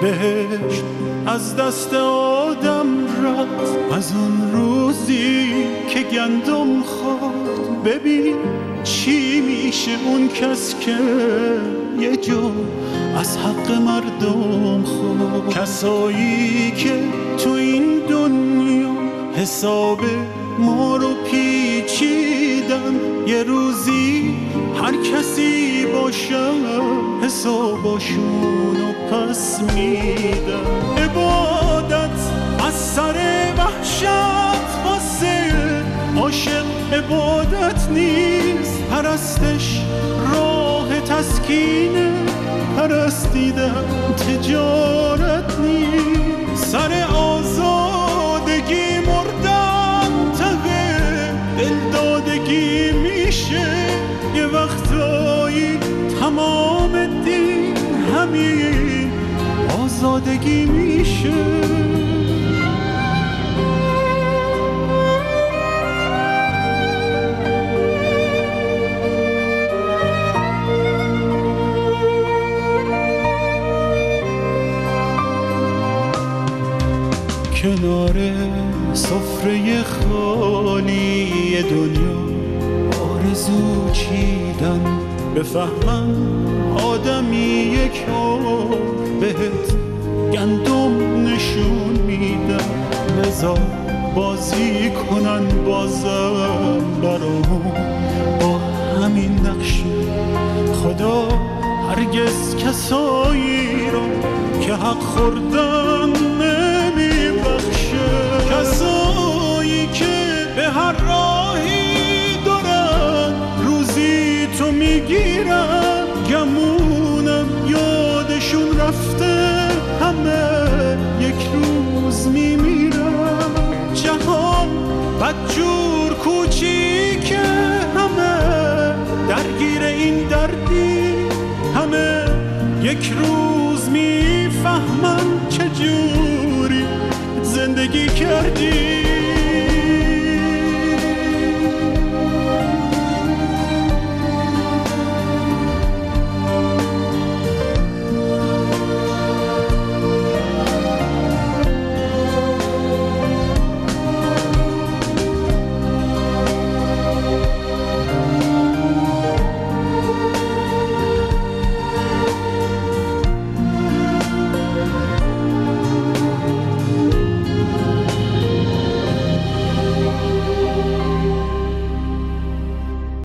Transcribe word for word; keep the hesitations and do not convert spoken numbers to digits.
بهشت از دست آدم رفت از اون روزی که گندم خورد. ببین چی میشه اون کس که یه جا از حق مردم خورد. کسایی که تو این دنیا حساب ما رو پیچیدن، یه روزی هر کسی باشه حساباشون رو پس میدن. عبادت از سر وحشت واسه عاشق عبادت نیست، پرستش راه تسکینه، پرستیدن تجارت نیست. سر آزادگی مردن ته دلدادگی میشه، یه وقتایی تمام دین همین آزادگی میشه. کنار سفره خالی دنیا آرزو چیدن، بفهمم آدمی یک عمر بهت گندم نشون میدن. لذا بازی کنن بازم برام با همین نقشه. خدا هرگز کسایی رو که حق خوردن نمیبخشه. کسایی که به هر راهی دارن روزی تو میگیرن، گمونم یادشون رفته همه یک روز میمیرن. جهان بدجور کوچیکه، همه درگیر این دردی، همه یک روز میفهمن چجوری زندگی کردی.